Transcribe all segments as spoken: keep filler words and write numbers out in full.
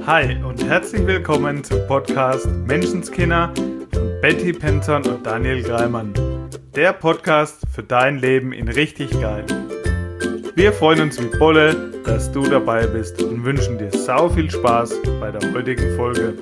Hi und herzlich willkommen zum Podcast Menschenskinder von Betty Penton und Daniel Greimann. Der Podcast für dein Leben in richtig geil. Wir freuen uns wie Bolle, dass du dabei bist und wünschen dir sau viel Spaß bei der heutigen Folge.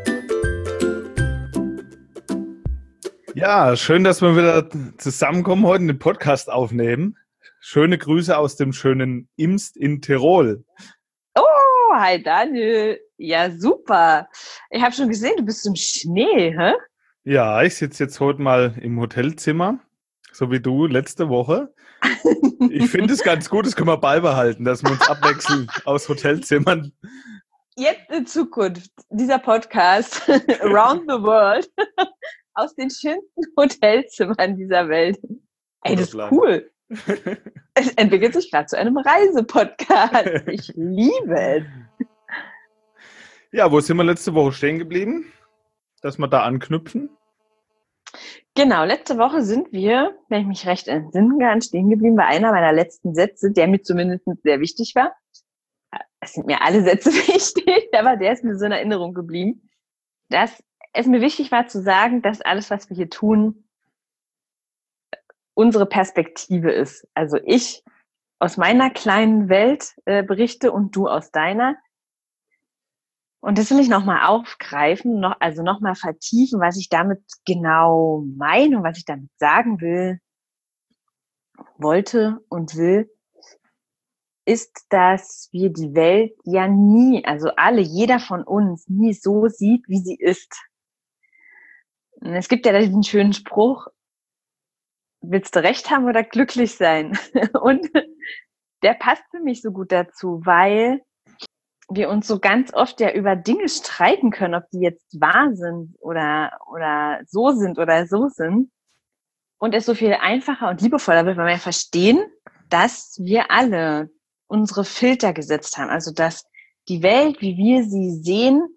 Ja, schön, dass wir wieder zusammenkommen, heute einen Podcast aufnehmen. Schöne Grüße aus dem schönen Imst in Tirol. Oh, hi Daniel. Ja, super. Ich habe schon gesehen, du bist im Schnee, hä? Ja, ich sitze jetzt heute mal im Hotelzimmer, so wie du letzte Woche. Ich finde es ganz gut, das können wir beibehalten, dass wir uns abwechseln aus Hotelzimmern. Jetzt in Zukunft, dieser Podcast Around the World aus den schönsten Hotelzimmern dieser Welt. Ey, das ist cool. Es entwickelt sich gerade zu einem Reisepodcast. Ich liebe es. Ja, wo sind wir letzte Woche stehen geblieben? Dass wir da anknüpfen? Genau, letzte Woche sind wir, wenn ich mich recht entsinnen kann, stehen geblieben bei einer meiner letzten Sätze, der mir zumindest sehr wichtig war. Es sind mir alle Sätze wichtig, aber der ist mir so in Erinnerung geblieben, dass es mir wichtig war zu sagen, dass alles, was wir hier tun, unsere Perspektive ist. Also ich aus meiner kleinen Welt äh, berichte und du aus deiner. Und das will ich nochmal aufgreifen, noch, also nochmal vertiefen, was ich damit genau meine und was ich damit sagen will, wollte und will, ist, dass wir die Welt ja nie, also alle, jeder von uns, nie so sieht, wie sie ist. Und es gibt ja diesen schönen Spruch, willst du recht haben oder glücklich sein? Und der passt für mich so gut dazu, weil wir uns so ganz oft ja über Dinge streiten können, ob die jetzt wahr sind oder, oder so sind oder so sind. Und es so viel einfacher und liebevoller wird, weil wir verstehen, dass wir alle unsere Filter gesetzt haben. Also, dass die Welt, wie wir sie sehen,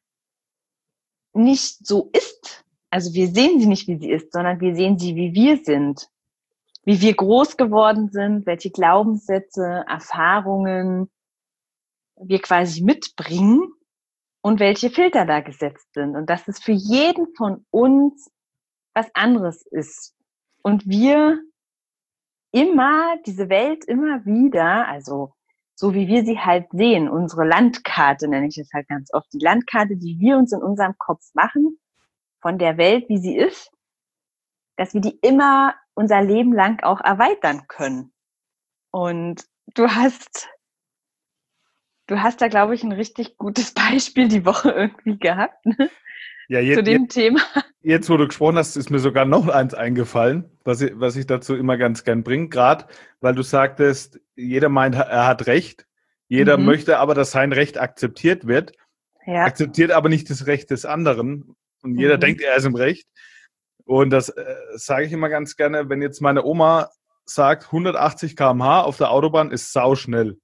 nicht so ist. Also, wir sehen sie nicht, wie sie ist, sondern wir sehen sie, wie wir sind. Wie wir groß geworden sind, welche Glaubenssätze, Erfahrungen wir quasi mitbringen und welche Filter da gesetzt sind. Und dass es für jeden von uns was anderes ist. Und wir immer diese Welt immer wieder, also so wie wir sie halt sehen, unsere Landkarte nenne ich es halt ganz oft, die Landkarte, die wir uns in unserem Kopf machen, von der Welt, wie sie ist, dass wir die immer unser Leben lang auch erweitern können. Und du hast Du hast da, glaube ich, ein richtig gutes Beispiel die Woche irgendwie gehabt, ne? Ja, jetzt, zu dem jetzt, Thema. Jetzt, wo du gesprochen hast, ist mir sogar noch eins eingefallen, was ich, was ich dazu immer ganz gern bringe. Gerade, weil du sagtest, jeder meint, er hat Recht. Jeder Mhm. möchte aber, dass sein Recht akzeptiert wird. Ja. Akzeptiert aber nicht das Recht des anderen. Und jeder Mhm. denkt, er ist im Recht. Und das äh, sage ich immer ganz gerne, wenn jetzt meine Oma sagt, hundertachtzig Kilometer pro Stunde auf der Autobahn ist sauschnell.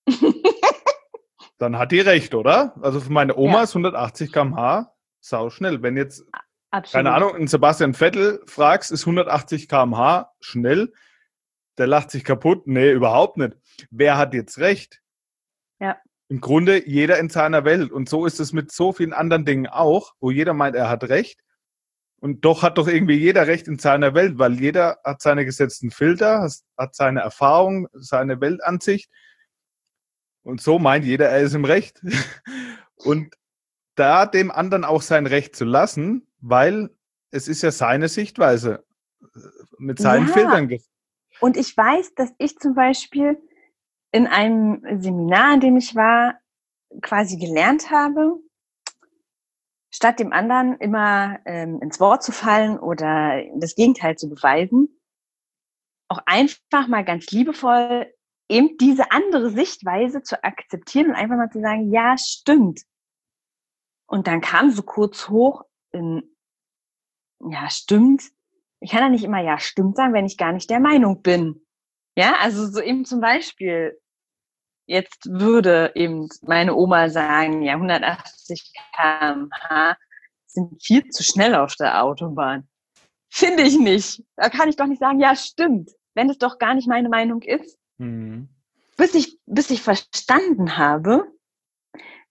Dann hat die recht, oder? Also für meine Oma Ja. ist hundertachtzig Kilometer pro Stunde sau schnell. Wenn jetzt, Absolut. keine Ahnung, einen Sebastian Vettel fragst, ist hundertachtzig Kilometer pro Stunde schnell? Der lacht sich kaputt. Nee, überhaupt nicht. Wer hat jetzt recht? Ja. Im Grunde jeder in seiner Welt. Und so ist es mit so vielen anderen Dingen auch, wo jeder meint, er hat recht. Und doch hat doch irgendwie jeder recht in seiner Welt, weil jeder hat seine gesetzten Filter, hat seine Erfahrung, seine Weltansicht. Und so meint jeder, er ist im Recht. Und da dem anderen auch sein Recht zu lassen, weil es ist ja seine Sichtweise mit seinen Ja. Filtern. Und ich weiß, dass ich zum Beispiel in einem Seminar, in dem ich war, quasi gelernt habe, statt dem anderen immer ähm, ins Wort zu fallen oder das Gegenteil zu beweisen, auch einfach mal ganz liebevoll eben diese andere Sichtweise zu akzeptieren und einfach mal zu sagen, ja, stimmt. Und dann kam so kurz hoch, in, ja, stimmt. Ich kann ja nicht immer ja, stimmt sagen, wenn ich gar nicht der Meinung bin. Ja, also so eben zum Beispiel, jetzt würde eben meine Oma sagen, ja, hundertachtzig Kilometer pro Stunde sind viel zu schnell auf der Autobahn. Finde ich nicht. Da kann ich doch nicht sagen, ja, stimmt, wenn es doch gar nicht meine Meinung ist. Mhm. Bis ich, bis ich verstanden habe,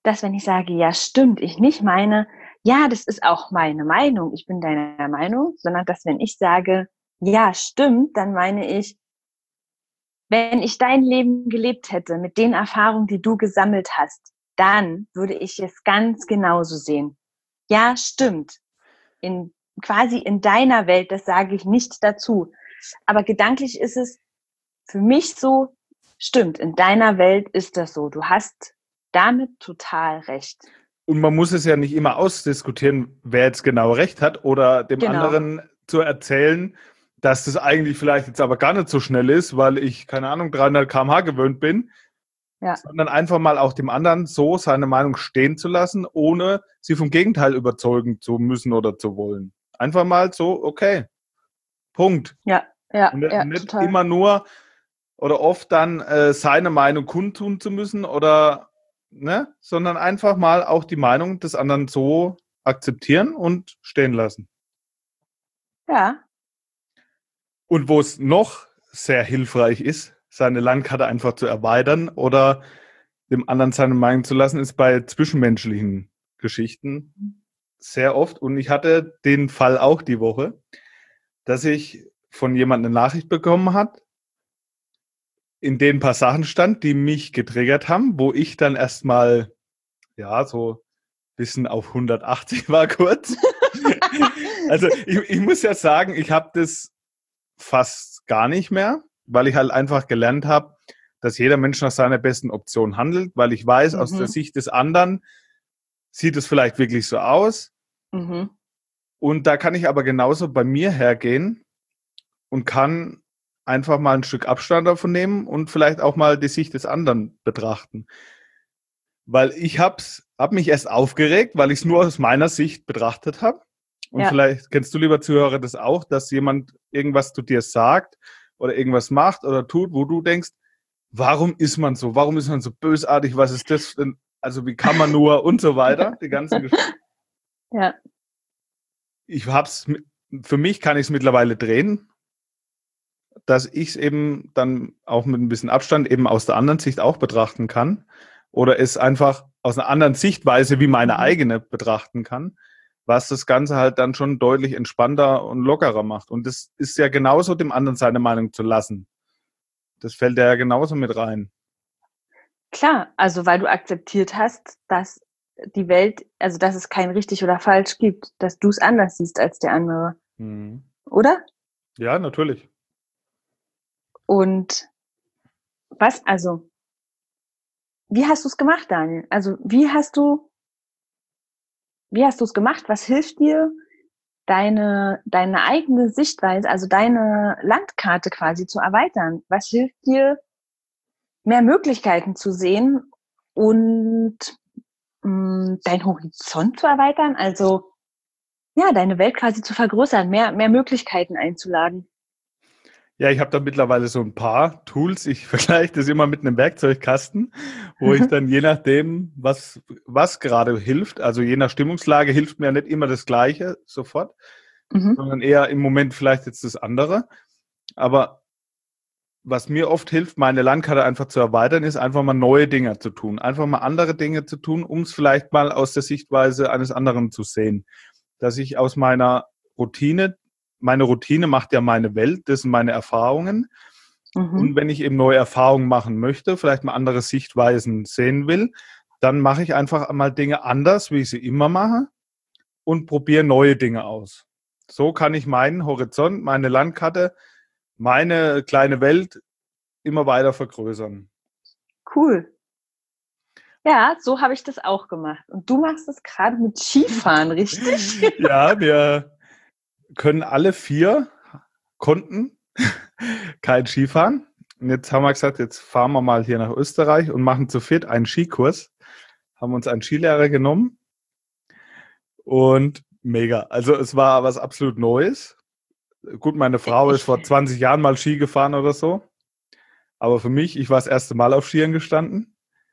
dass wenn ich sage, ja, stimmt, ich nicht meine, ja, das ist auch meine Meinung, ich bin deiner Meinung, sondern dass wenn ich sage, ja, stimmt, dann meine ich, wenn ich dein Leben gelebt hätte mit den Erfahrungen, die du gesammelt hast, dann würde ich es ganz genauso sehen. Ja, stimmt. In, quasi in deiner Welt, das sage ich nicht dazu. Aber gedanklich ist es für mich so, stimmt, in deiner Welt ist das so. Du hast damit total recht. Und man muss es ja nicht immer ausdiskutieren, wer jetzt genau recht hat oder dem Genau. anderen zu erzählen, dass das eigentlich vielleicht jetzt aber gar nicht so schnell ist, weil ich, keine Ahnung, dreihundert Kilometer pro Stunde gewöhnt bin, Ja. sondern einfach mal auch dem anderen so seine Meinung stehen zu lassen, ohne sie vom Gegenteil überzeugen zu müssen oder zu wollen. Einfach mal so, okay, Punkt. Ja, ja, Und ja, nicht total. immer nur oder oft dann äh, seine Meinung kundtun zu müssen oder, ne, sondern einfach mal auch die Meinung des anderen so akzeptieren und stehen lassen. Ja. Und wo es noch sehr hilfreich ist, seine Landkarte einfach zu erweitern oder dem anderen seine Meinung zu lassen, ist bei zwischenmenschlichen Geschichten sehr oft. Und ich hatte den Fall auch die Woche, dass ich von jemandem eine Nachricht bekommen habe, in denen ein paar Sachen stand, die mich getriggert haben, wo ich dann erstmal, ja, so ein bisschen auf hundertachtzig war kurz. Also ich, ich muss ja sagen, ich habe das fast gar nicht mehr, weil ich halt einfach gelernt habe, dass jeder Mensch nach seiner besten Option handelt, weil ich weiß, mhm. aus der Sicht des anderen sieht es vielleicht wirklich so aus. Mhm. Und da kann ich aber genauso bei mir hergehen und kann einfach mal ein Stück Abstand davon nehmen und vielleicht auch mal die Sicht des anderen betrachten. Weil ich hab's, hab mich erst aufgeregt, weil ich es nur aus meiner Sicht betrachtet habe. Und ja. Vielleicht kennst du, lieber Zuhörer, das auch, dass jemand irgendwas zu dir sagt oder irgendwas macht oder tut, wo du denkst, warum ist man so? Warum ist man so bösartig? Was ist das denn? Also wie kann man nur und so weiter, die ganzen Geschichten. Ja. Ich hab's, für mich kann ich es mittlerweile drehen, dass ich es eben dann auch mit ein bisschen Abstand eben aus der anderen Sicht auch betrachten kann oder es einfach aus einer anderen Sichtweise wie meine eigene betrachten kann, was das Ganze halt dann schon deutlich entspannter und lockerer macht. Und das ist ja genauso, dem anderen seine Meinung zu lassen. Das fällt ja genauso mit rein. Klar, also weil du akzeptiert hast, dass die Welt, also dass es kein richtig oder falsch gibt, dass du es anders siehst als der andere. Mhm. Oder? Ja, natürlich. Und was, also, wie hast du es gemacht, Daniel? Also, wie hast du, wie hast du es gemacht? Was hilft dir, deine, deine eigene Sichtweise, also deine Landkarte quasi zu erweitern? Was hilft dir, mehr Möglichkeiten zu sehen und mh, deinen Horizont zu erweitern? Also, ja, deine Welt quasi zu vergrößern, mehr, mehr Möglichkeiten einzuladen. Ja, ich habe da mittlerweile so ein paar Tools. Ich vergleiche das immer mit einem Werkzeugkasten, wo ich dann je nachdem, was, was gerade hilft, also je nach Stimmungslage hilft mir nicht immer das Gleiche sofort, mhm. sondern eher im Moment vielleicht jetzt das andere. Aber was mir oft hilft, meine Landkarte einfach zu erweitern, ist einfach mal neue Dinge zu tun. Einfach mal andere Dinge zu tun, um es vielleicht mal aus der Sichtweise eines anderen zu sehen. Dass ich aus meiner Routine, meine Routine macht ja meine Welt, das sind meine Erfahrungen. Mhm. Und wenn ich eben neue Erfahrungen machen möchte, vielleicht mal andere Sichtweisen sehen will, dann mache ich einfach mal Dinge anders, wie ich sie immer mache und probiere neue Dinge aus. So kann ich meinen Horizont, meine Landkarte, meine kleine Welt immer weiter vergrößern. Cool. Ja, so habe ich das auch gemacht. Und du machst das gerade mit Skifahren, richtig? Ja, wir können alle vier, konnten kein Skifahren. Und jetzt haben wir gesagt, jetzt fahren wir mal hier nach Österreich und machen zu viert einen Skikurs. Haben uns einen Skilehrer genommen. Und mega. Also es war was absolut Neues. Gut, meine Frau ist vor zwanzig Jahren mal Ski gefahren oder so. Aber für mich, ich war das erste Mal auf Skiern gestanden.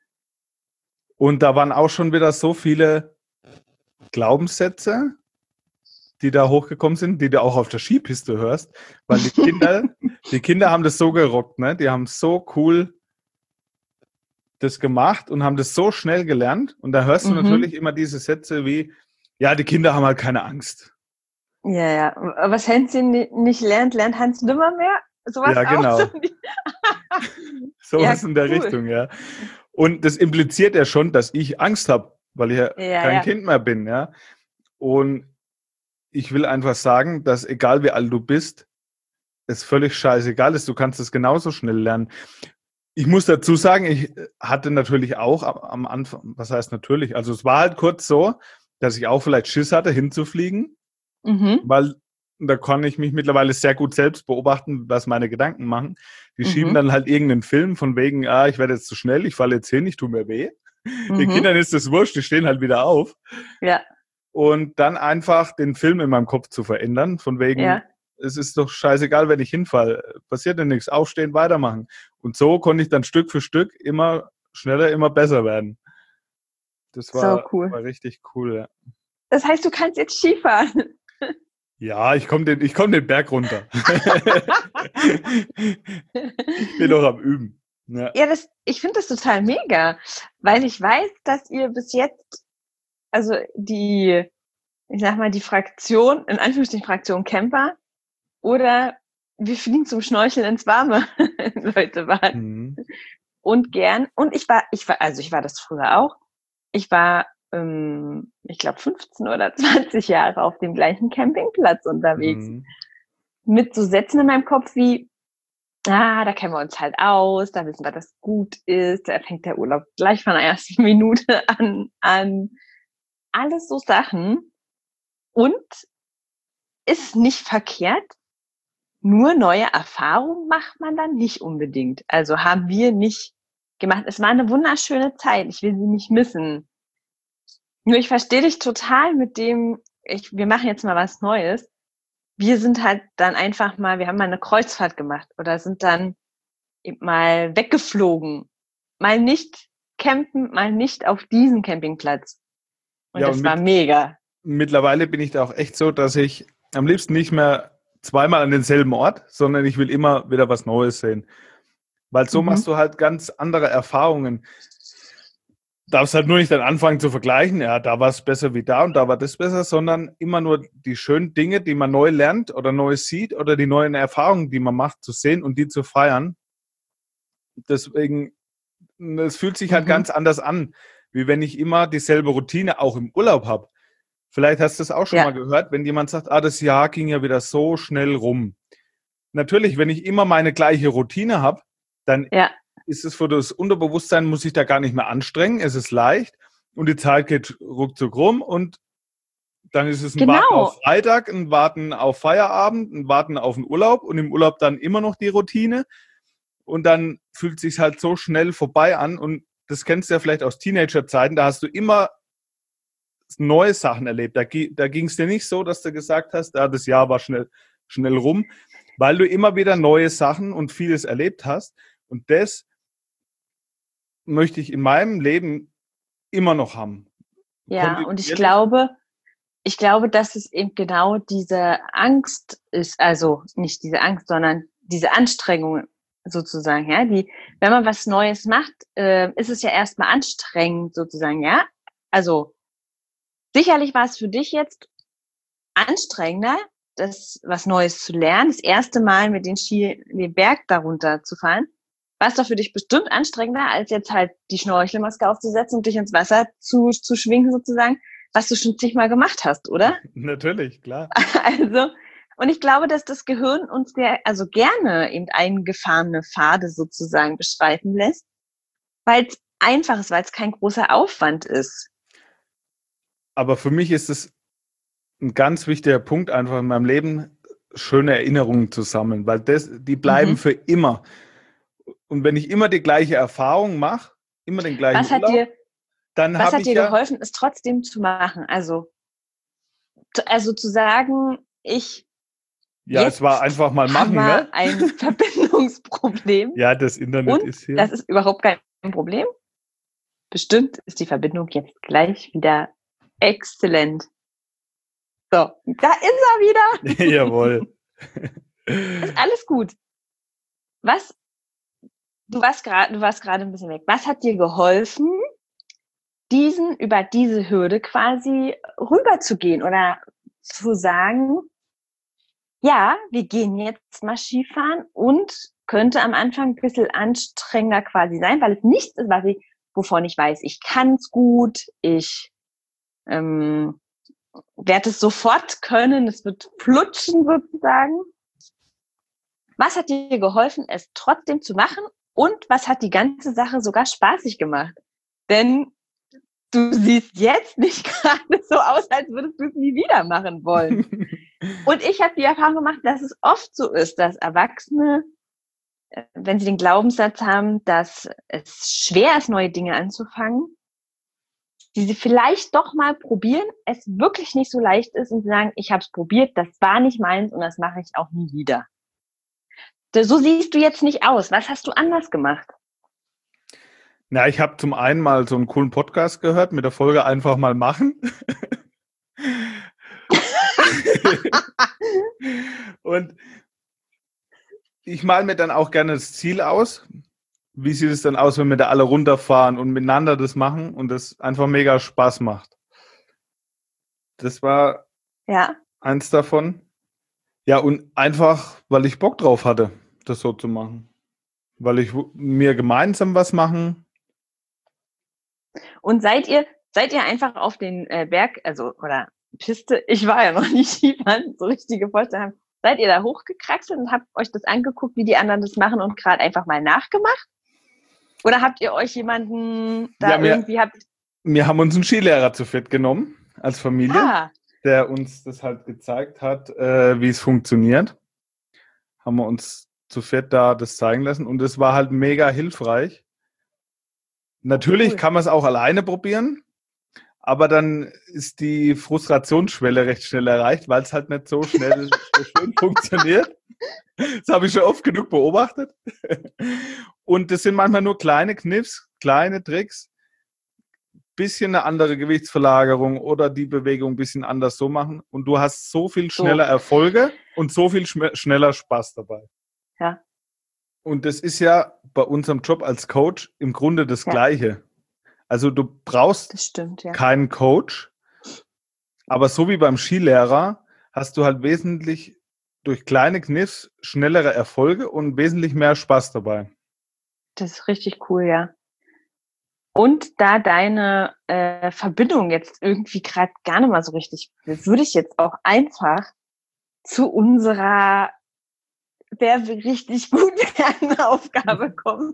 Und da waren auch schon wieder so viele Glaubenssätze, die da hochgekommen sind, die du auch auf der Skipiste hörst. Weil die Kinder, die Kinder haben das so gerockt, ne? Die haben so cool das gemacht und haben das so schnell gelernt. Und da hörst du Mhm. natürlich immer diese Sätze wie, ja, die Kinder haben halt keine Angst. Ja, ja. Was Hänschen ni- nicht lernt, lernt Hans nimmer mehr. Sowas Ja, auch. genau. So die- Sowas Ja, in der cool. Richtung, ja. Und das impliziert ja schon, dass ich Angst habe, weil ich ja, Ja, kein ja. Kind mehr bin, ja. Und ich will einfach sagen, dass egal wie alt du bist, es völlig scheißegal ist. Du kannst es genauso schnell lernen. Ich muss dazu sagen, ich hatte natürlich auch am, am Anfang, was heißt natürlich, also es war halt kurz so, dass ich auch vielleicht Schiss hatte, hinzufliegen, Mhm. weil da kann ich mich mittlerweile sehr gut selbst beobachten, was meine Gedanken machen. Die Mhm. schieben dann halt irgendeinen Film von wegen, ah, ich werde jetzt zu schnell, ich falle jetzt hin, ich tue mir weh. Den Mhm. Kindern ist das wurscht, die stehen halt wieder auf. Ja, Und dann einfach den Film in meinem Kopf zu verändern, von wegen, ja. es ist doch scheißegal, wenn ich hinfalle, passiert ja nichts, aufstehen, weitermachen. Und so konnte ich dann Stück für Stück immer schneller, immer besser werden. Das So war, cool. war richtig cool, ja. Das heißt, du kannst jetzt Skifahren. Ja, ich komme den, ich komm den Berg runter. Ich bin noch am Üben. Ja. Ja, das, ich finde das total mega, weil ich weiß, dass ihr bis jetzt, also die, ich sag mal, die Fraktion, in Anführungsstrichen Fraktion Camper oder wir fliegen zum Schnorcheln ins Warme, Leute waren. Mhm. Und gern, und ich war, ich war, also ich war das früher auch, ich war, ähm, ich glaube, fünfzehn oder zwanzig Jahre auf dem gleichen Campingplatz unterwegs. Mhm. Mit so Sätzen in meinem Kopf wie, ah, da kennen wir uns halt aus, da wissen wir, dass gut ist, da fängt der Urlaub gleich von der ersten Minute an, an. Alles so Sachen. Und ist nicht verkehrt, nur neue Erfahrungen macht man dann nicht unbedingt. Also haben wir nicht gemacht. Es war eine wunderschöne Zeit, ich will sie nicht missen. Nur ich verstehe dich total mit dem, ich, wir machen jetzt mal was Neues. Wir sind halt dann einfach mal, wir haben mal eine Kreuzfahrt gemacht oder sind dann eben mal weggeflogen. Mal nicht campen, mal nicht auf diesem Campingplatz. Und Ja, das und war mit, mega. mittlerweile bin ich da auch echt so, dass ich am liebsten nicht mehr zweimal an denselben Ort, sondern ich will immer wieder was Neues sehen. Weil so Mhm. machst du halt ganz andere Erfahrungen. Darfst halt nur nicht dann anfangen zu vergleichen, ja, da war es besser wie da und da war das besser, sondern immer nur die schönen Dinge, die man neu lernt oder neu sieht oder die neuen Erfahrungen, die man macht, zu sehen und die zu feiern. Deswegen, es fühlt sich halt Mhm. ganz anders an, wie wenn ich immer dieselbe Routine auch im Urlaub habe. Vielleicht hast du es auch schon Ja. mal gehört, wenn jemand sagt, ah, das Jahr ging ja wieder so schnell rum. Natürlich, wenn ich immer meine gleiche Routine habe, dann Ja, ist es für das Unterbewusstsein, muss ich da gar nicht mehr anstrengen, es ist leicht und die Zeit geht ruckzuck rum und dann ist es ein Warten genau. auf Freitag, ein Warten auf Feierabend, ein Warten auf den Urlaub und im Urlaub dann immer noch die Routine und dann fühlt es sich halt so schnell vorbei an und das kennst du ja vielleicht aus Teenagerzeiten, da hast du immer neue Sachen erlebt. Da, da ging es dir nicht so, dass du gesagt hast, ah, das Jahr war schnell, schnell rum, weil du immer wieder neue Sachen und vieles erlebt hast und das möchte ich in meinem Leben immer noch haben. Ja, und ich Kontinuierlich. glaube, ich glaube, dass es eben genau diese Angst ist, also nicht diese Angst, sondern diese Anstrengung sozusagen, ja, die, wenn man was Neues macht, äh, ist es ja erstmal anstrengend sozusagen, ja. Also sicherlich war es für dich jetzt anstrengender, das was Neues zu lernen, das erste Mal mit den Ski den Berg darunter zu fahren. War es doch für dich bestimmt anstrengender, als jetzt halt die Schnorchelmaske aufzusetzen und dich ins Wasser zu, zu schwingen sozusagen, was du schon zigmal gemacht hast, oder? Natürlich, klar. Also, und ich glaube, dass das Gehirn uns sehr, also gerne eben eingefahrene Pfade sozusagen beschreiten lässt, weil es einfach ist, weil es kein großer Aufwand ist. Aber für mich ist es ein ganz wichtiger Punkt einfach in meinem Leben, schöne Erinnerungen zu sammeln, weil das, die bleiben Mhm. für immer. Und wenn ich immer die gleiche Erfahrung mache, immer den gleichen Was hat Urlaub, dir, dann was habe hat ich dir ja, geholfen, es trotzdem zu machen? Also, zu- also zu sagen, ich ja, jetzt es war einfach mal haben machen, wir ne? ein Verbindungsproblem Ja, das Internet und ist hier. das ist überhaupt kein Problem. Bestimmt ist die Verbindung jetzt gleich wieder exzellent. So, da ist er wieder. Jawohl. Ist alles gut. Was, du warst gerade, du warst gerade ein bisschen weg. Was hat dir geholfen, diesen, über diese Hürde quasi rüberzugehen oder zu sagen, ja, wir gehen jetzt mal Skifahren und könnte am Anfang ein bisschen anstrengender quasi sein, weil es nichts ist, was ich, wovon ich weiß, ich kann es gut, ich ähm, werde es sofort können, es wird flutschen sozusagen. Was hat dir geholfen, es trotzdem zu machen und was hat die ganze Sache sogar spaßig gemacht? Denn du siehst jetzt nicht gerade so aus, als würdest du es nie wieder machen wollen. Und ich habe die Erfahrung gemacht, dass es oft so ist, dass Erwachsene, wenn sie den Glaubenssatz haben, dass es schwer ist, neue Dinge anzufangen, die sie vielleicht doch mal probieren, es wirklich nicht so leicht ist und sie sagen, ich habe es probiert, das war nicht meins und das mache ich auch nie wieder. So siehst du jetzt nicht aus. Was hast du anders gemacht? Na, ich habe zum einen mal so einen coolen Podcast gehört mit der Folge Einfach mal machen. Und ich male mir dann auch gerne das Ziel aus. Wie sieht es dann aus, wenn wir da alle runterfahren und miteinander das machen und das einfach mega Spaß macht? Das war ja. eins davon. Ja, und einfach, weil ich Bock drauf hatte, das so zu machen. Weil ich mir gemeinsam was machen. Und seid ihr, seid ihr einfach auf den äh, Berg, also, oder Piste, ich war ja noch nie Skifahren, so richtige Vorstellung, seid ihr da hochgekraxelt und habt euch das angeguckt, wie die anderen das machen und gerade einfach mal nachgemacht? Oder habt ihr euch jemanden da ja, wir, irgendwie habt? Wir haben uns einen Skilehrer zu viert genommen, als Familie, ah. der uns das halt gezeigt hat, äh, wie es funktioniert. Haben wir uns zu viert da das zeigen lassen und es war halt mega hilfreich. Natürlich cool. Kann man es auch alleine probieren, aber dann ist die Frustrationsschwelle recht schnell erreicht, weil es halt nicht so schnell so schön funktioniert. Das habe ich schon oft genug beobachtet. Und das sind manchmal nur kleine Kniffs, kleine Tricks, bisschen eine andere Gewichtsverlagerung oder die Bewegung ein bisschen anders so machen und du hast so viel schneller so. Erfolge und so viel schneller Spaß dabei. Ja. Und das ist ja bei unserem Job als Coach im Grunde das ja. Gleiche. Also du brauchst das stimmt, ja. keinen Coach, aber so wie beim Skilehrer hast du halt wesentlich durch kleine Kniffs schnellere Erfolge und wesentlich mehr Spaß dabei. Das ist richtig cool, ja. Und da deine äh, Verbindung jetzt irgendwie gerade gar nicht mal so richtig ist, würde ich jetzt auch einfach zu unserer wer will richtig gut werden Aufgabe kommen.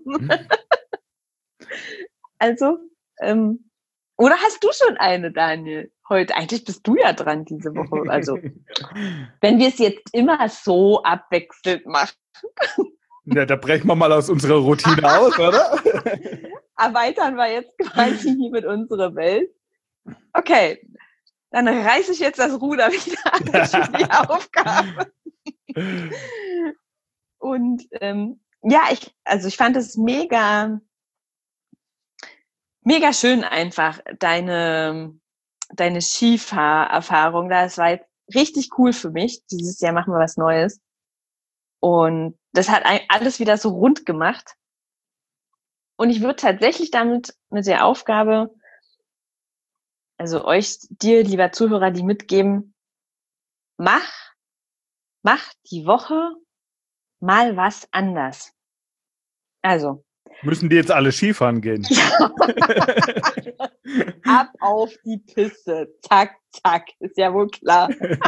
Also, ähm, oder hast du schon eine, Daniel? Heute, eigentlich bist du ja dran diese Woche. Also, wenn wir es jetzt immer so abwechselnd machen. Ja, da brechen wir mal aus unserer Routine aus, oder? Erweitern wir jetzt quasi hier mit unserer Welt. Okay, dann reiße ich jetzt das Ruder wieder an für die Aufgabe. Und ähm, ja, ich, also ich fand es mega, mega schön einfach, deine, deine Skifahrerfahrung. Das war jetzt richtig cool für mich. Dieses Jahr machen wir was Neues. Und das hat alles wieder so rund gemacht. Und ich würde tatsächlich damit mit der Aufgabe, also euch, dir, lieber Zuhörer, die mitgeben, mach, mach die Woche mal was anders. Also. Müssen die jetzt alle Skifahren gehen? Ab auf die Piste. Zack, zack. Ist ja wohl klar.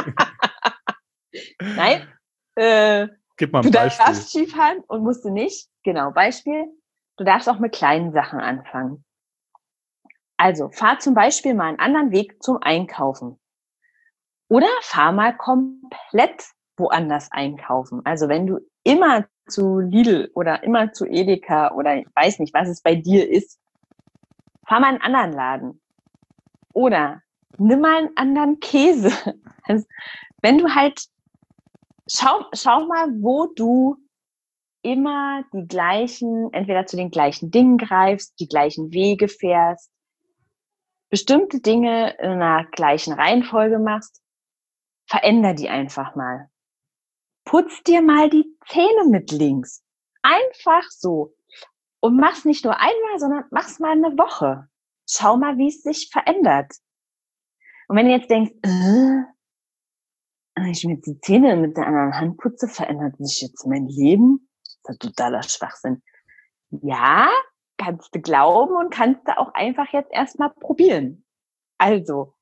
Nein. Äh, Gib mal ein du Beispiel. darfst Skifahren und musst du nicht. Genau, Beispiel. Du darfst auch mit kleinen Sachen anfangen. Also, fahr zum Beispiel mal einen anderen Weg zum Einkaufen. Oder fahr mal komplett woanders einkaufen. Also, wenn du immer zu Lidl oder immer zu Edeka oder ich weiß nicht, was es bei dir ist, fahr mal in einen anderen Laden. Oder nimm mal einen anderen Käse. Also, wenn du halt, schau, schau mal, wo du immer die gleichen, entweder zu den gleichen Dingen greifst, die gleichen Wege fährst, bestimmte Dinge in einer gleichen Reihenfolge machst, veränder die einfach mal. Putz dir mal die Zähne mit links. Einfach so. Und mach's nicht nur einmal, sondern mach's mal eine Woche. Schau mal, wie es sich verändert. Und wenn du jetzt denkst, äh, ich mir jetzt die Zähne mit der anderen Hand putze, verändert sich jetzt mein Leben? Das ist ein totaler Schwachsinn. Ja, kannst du glauben und kannst du auch einfach jetzt erstmal probieren. Also,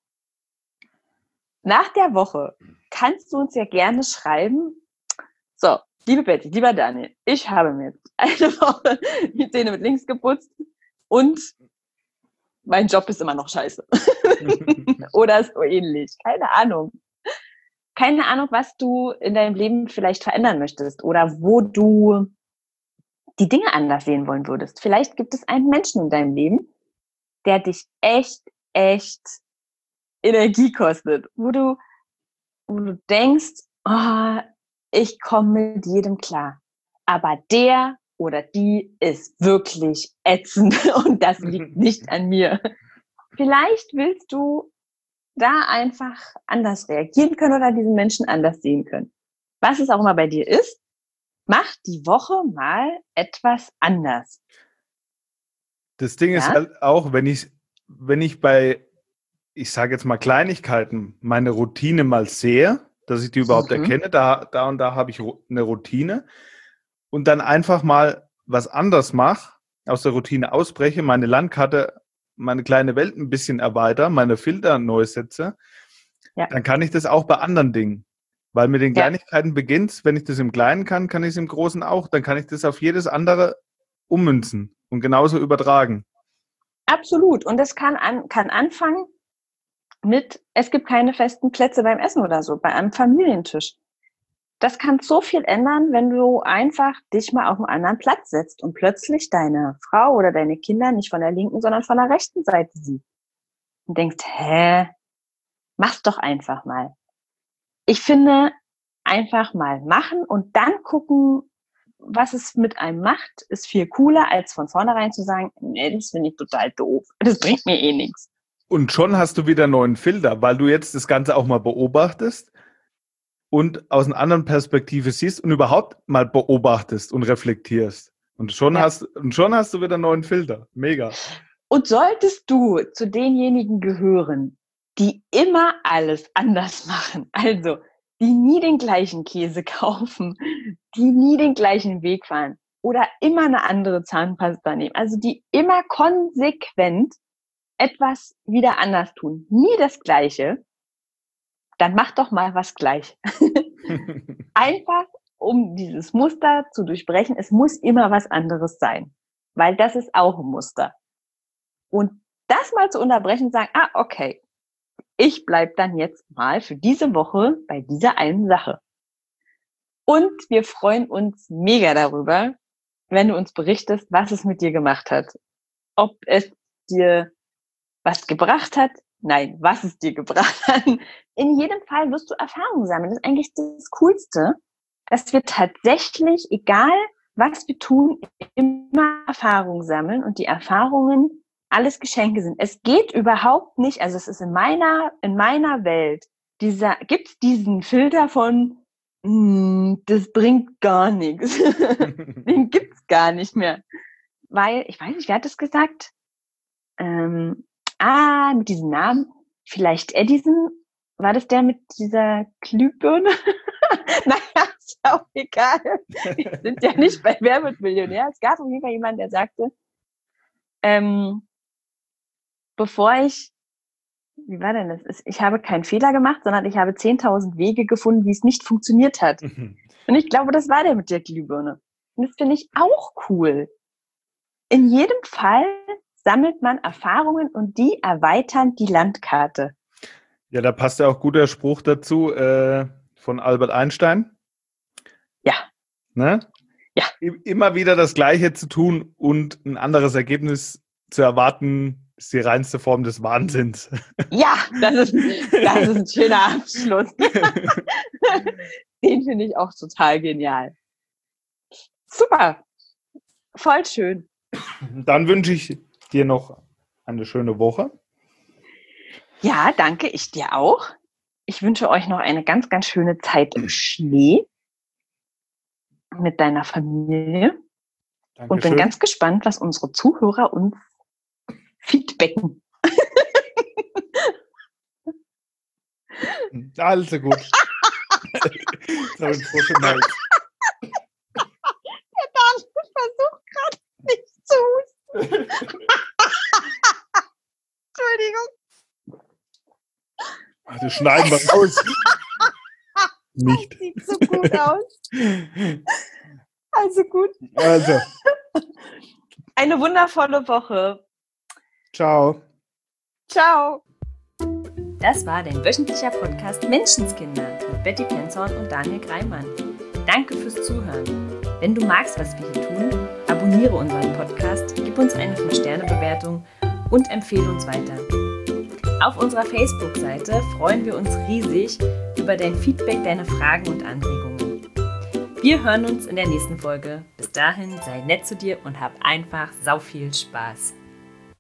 nach der Woche kannst du uns ja gerne schreiben, so, liebe Betty, lieber Daniel, ich habe mir jetzt eine Woche die Zähne mit links geputzt und mein Job ist immer noch scheiße. Oder so ähnlich. Keine Ahnung. Keine Ahnung, was du in deinem Leben vielleicht verändern möchtest oder wo du die Dinge anders sehen wollen würdest. Vielleicht gibt es einen Menschen in deinem Leben, der dich echt, echt Energie kostet, wo du, wo du denkst, oh, ich komme mit jedem klar. Aber der oder die ist wirklich ätzend und das liegt nicht an mir. Vielleicht willst du da einfach anders reagieren können oder diesen Menschen anders sehen können. Was es auch immer bei dir ist, mach die Woche mal etwas anders. Das Ding ja? ist halt auch, wenn ich, wenn ich bei, ich sage jetzt mal Kleinigkeiten, meine Routine mal sehe, dass ich die überhaupt mhm. erkenne, da, da und da habe ich eine Routine und dann einfach mal was anders mache, aus der Routine ausbreche, meine Landkarte, meine kleine Welt ein bisschen erweitere, meine Filter neu setze, ja. dann kann ich das auch bei anderen Dingen. Weil mit den Kleinigkeiten ja. beginnt, wenn ich das im Kleinen kann, kann ich es im Großen auch. Dann kann ich das auf jedes andere ummünzen und genauso übertragen. Absolut. Und das kann, an, kann anfangen mit, es gibt keine festen Plätze beim Essen oder so, bei einem Familientisch. Das kann so viel ändern, wenn du einfach dich mal auf einen anderen Platz setzt und plötzlich deine Frau oder deine Kinder nicht von der linken, sondern von der rechten Seite siehst. Und denkst, hä, mach's doch einfach mal. Ich finde, einfach mal machen und dann gucken, was es mit einem macht, ist viel cooler, als von vornherein zu sagen, nee, das finde ich total doof. Das bringt mir eh nichts. Und schon hast du wieder einen neuen Filter, weil du jetzt das Ganze auch mal beobachtest und aus einer anderen Perspektive siehst und überhaupt mal beobachtest und reflektierst. Und schon, ja. hast, und schon hast du wieder einen neuen Filter. Mega. Und solltest du zu denjenigen gehören, die immer alles anders machen, also die nie den gleichen Käse kaufen, die nie den gleichen Weg fahren oder immer eine andere Zahnpasta nehmen, also die immer konsequent etwas wieder anders tun, nie das Gleiche, dann mach doch mal was gleich. Einfach, um dieses Muster zu durchbrechen, es muss immer was anderes sein, weil das ist auch ein Muster. Und das mal zu unterbrechen und sagen, ah, okay, ich bleib dann jetzt mal für diese Woche bei dieser einen Sache. Und wir freuen uns mega darüber, wenn du uns berichtest, was es mit dir gemacht hat. Ob es dir was gebracht hat, nein, was es dir gebracht hat. In jedem Fall wirst du Erfahrungen sammeln. Das ist eigentlich das Coolste, dass wir tatsächlich, egal was wir tun, immer Erfahrungen sammeln und die Erfahrungen alles Geschenke sind. Es geht überhaupt nicht, also es ist in meiner, in meiner Welt, dieser, gibt's diesen Filter von, mm, das bringt gar nichts. Den gibt's gar nicht mehr. Weil, ich weiß nicht, wer hat das gesagt? Ähm, ah, mit diesem Namen, vielleicht Edison, war das der mit dieser Glühbirne? Naja, ist ja auch egal. Wir sind ja nicht bei Wer wird Millionär. Es gab auf jeden Fall jemanden, der sagte, ähm, bevor ich, wie war denn das? Ich habe keinen Fehler gemacht, sondern ich habe zehntausend Wege gefunden, wie es nicht funktioniert hat. Mhm. Und ich glaube, das war der mit der Glühbirne. Und das finde ich auch cool. In jedem Fall sammelt man Erfahrungen und die erweitern die Landkarte. Ja, da passt ja auch gut der Spruch dazu äh, von Albert Einstein. Ja. Ne? Ja. Immer wieder das Gleiche zu tun und ein anderes Ergebnis zu erwarten, ist die reinste Form des Wahnsinns. Ja, das ist, das ist ein schöner Abschluss. Den finde ich auch total genial. Super. Voll schön. Dann wünsche ich dir noch eine schöne Woche. Ja, danke, ich dir auch. Ich wünsche euch noch eine ganz, ganz schöne Zeit im Schnee mit deiner Familie. Dankeschön. Und bin ganz gespannt, was unsere Zuhörer uns feedbacken. Also gut. Jetzt habe ich Frosch im Hals. Der Daniel versucht gerade nicht zu husten. Entschuldigung. Also schneiden wir raus. Nicht. Das sieht so gut aus. Also gut. Also. Eine wundervolle Woche. Ciao. Ciao. Das war dein wöchentlicher Podcast Menschenskinder mit Betty Penzorn und Daniel Greimann. Danke fürs Zuhören. Wenn du magst, was wir hier tun, abonniere unseren Podcast, gib uns eine fünf Sterne Bewertung und empfehle uns weiter. Auf unserer Facebook-Seite freuen wir uns riesig über dein Feedback, deine Fragen und Anregungen. Wir hören uns in der nächsten Folge. Bis dahin, sei nett zu dir und hab einfach sau viel Spaß.